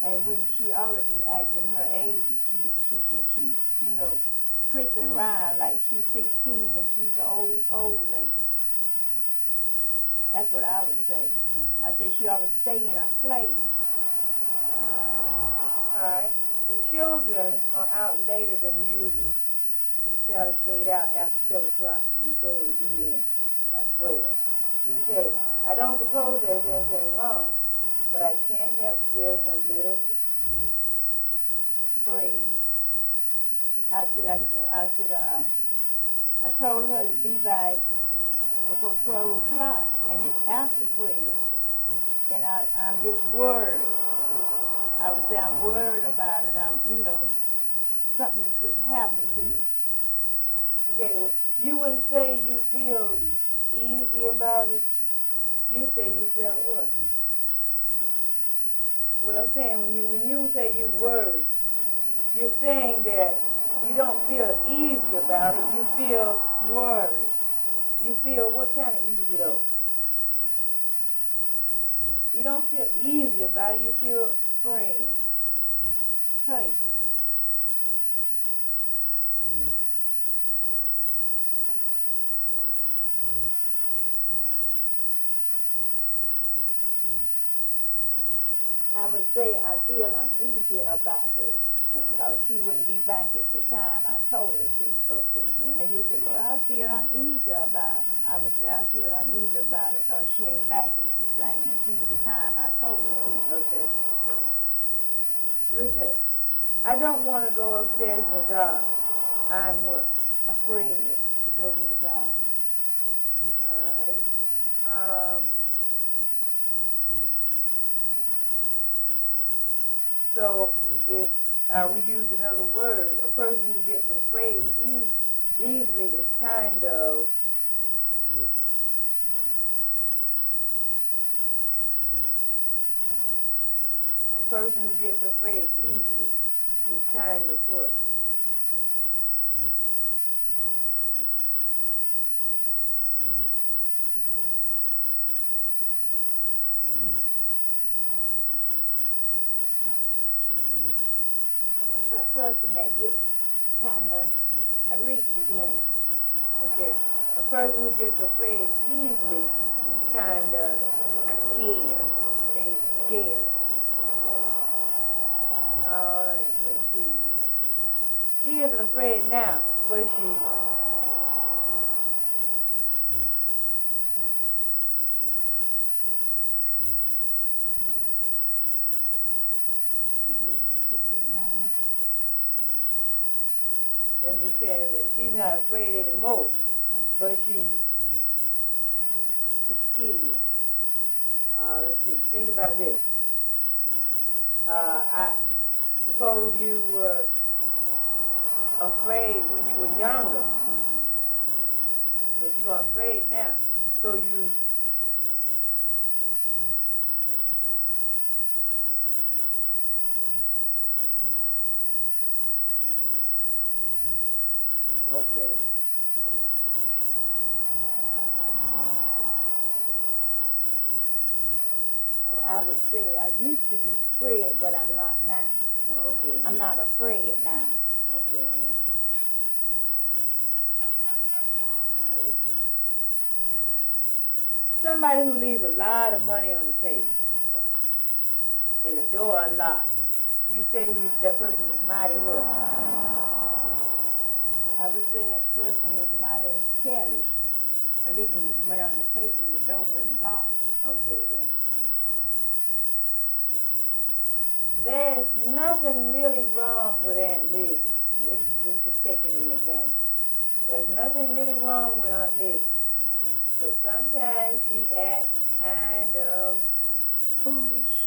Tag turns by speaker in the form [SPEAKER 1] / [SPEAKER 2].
[SPEAKER 1] And when she ought to be acting her age, she you know, prissing around like she's 16 and she's an old lady. That's what I would say. I say she ought to stay in her place.
[SPEAKER 2] All right. The children are out later than usual. Sally stayed out after 12 o'clock. We told her to be in by 12. You say, I don't suppose there's anything wrong, but I can't help feeling a little
[SPEAKER 1] afraid. I told her to be back before 12 o'clock, and it's after 12. And I'm just worried. I would say I'm worried about it. Something could happen to her.
[SPEAKER 2] Okay, well, you wouldn't say you feel easy about it. You say you felt what? What I'm saying, when you say you worried, you're saying that you don't feel easy about it. You feel
[SPEAKER 1] worried.
[SPEAKER 2] You feel what kind of easy though? You don't feel easy about it. You feel
[SPEAKER 1] afraid, hurt. I would say I feel uneasy about her because she wouldn't be back at the time I told her to.
[SPEAKER 2] Okay, then.
[SPEAKER 1] And you say, well, I feel uneasy about her. I would say I feel uneasy about her because she ain't back at the time I told her to.
[SPEAKER 2] Okay. Listen, I don't want to go upstairs in the dark. I'm what?
[SPEAKER 1] Afraid to go in the dark.
[SPEAKER 2] All right. So, if we use another word, a person who gets afraid easily is kind of a person who gets afraid easily is kind of what?
[SPEAKER 1] A person that gets kind of, I read it again.
[SPEAKER 2] Okay. A person who gets afraid easily is kind of
[SPEAKER 1] scared. They're scared.
[SPEAKER 2] Okay. All right, let's see. She isn't afraid now, but she
[SPEAKER 1] isn't afraid now.
[SPEAKER 2] Let me tell you that she's not afraid anymore, but she
[SPEAKER 1] is scared.
[SPEAKER 2] Let's see. Think about this. I suppose you were afraid when you were younger, but you are afraid now. So you okay.
[SPEAKER 1] Oh, I would say I used to be afraid, but I'm not now.
[SPEAKER 2] No, okay.
[SPEAKER 1] I'm not afraid now.
[SPEAKER 2] Okay. All right. Somebody who leaves a lot of money on the table and the door unlocked. You say that person was mighty what?
[SPEAKER 1] I would say that person was mighty careless, leaving the money on the table and the door wasn't locked.
[SPEAKER 2] Okay, then. There's nothing really wrong with Aunt Lizzie. We're just taking an example. There's nothing really wrong with Aunt Lizzie. But sometimes she acts kind of
[SPEAKER 1] foolish.